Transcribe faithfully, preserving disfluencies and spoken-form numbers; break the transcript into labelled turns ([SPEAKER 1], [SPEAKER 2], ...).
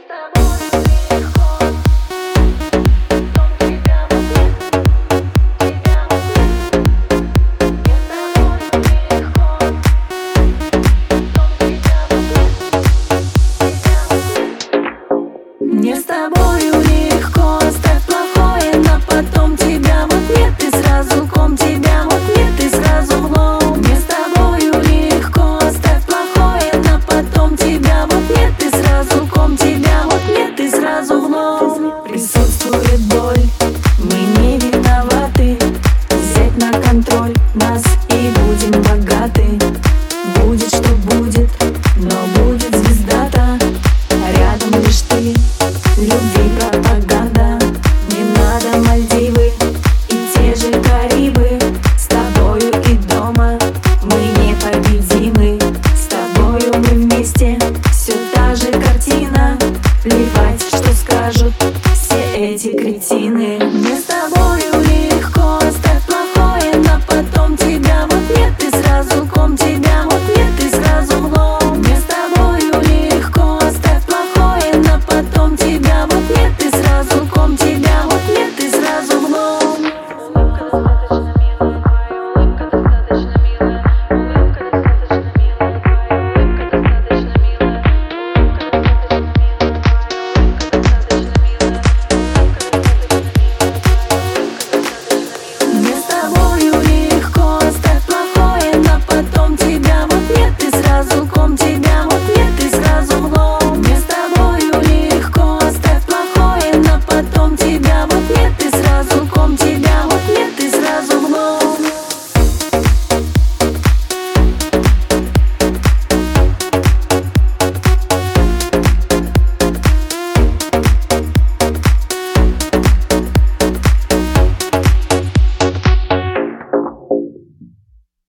[SPEAKER 1] Мне с тобою легко, оставь плохое, но потом тебя вот нет, и сразу ком, тебя вот нет, и сразу в лом. Мне с тобою легко, оставь плохое, но потом тебя вот нет, и сразу ком, тебя вот нет, и сразу в лом. Присутствует боль, мы не виноваты, взять на контроль нас и будем богаты. Будет что будет, но будет звезда-то, рядом лишь ты. Любви пропаганда, не надо Мальдивы и те же Карибы. С тобою и дома мы непобедимы, с тобою мы вместе, все та же картина. Плевать, что скажут все эти кретины. Мне с тобою легко, оставь плохое, но потом тебя вот нет, и сразу ком, тебя вот нет, и сразу в лом. Мне с тобою легко, оставь плохое, но потом тебя вот нет, и сразу ком, тебя вот нет, и сразу в лом. Мне с тобою легко, оставь плохое, но потом тебя вот нет, и сразу ком, тебя вот нет, и сразу в лом. Мне с тобою легко, оставь плохое, но потом тебя вот нет, и сразу ком, тебя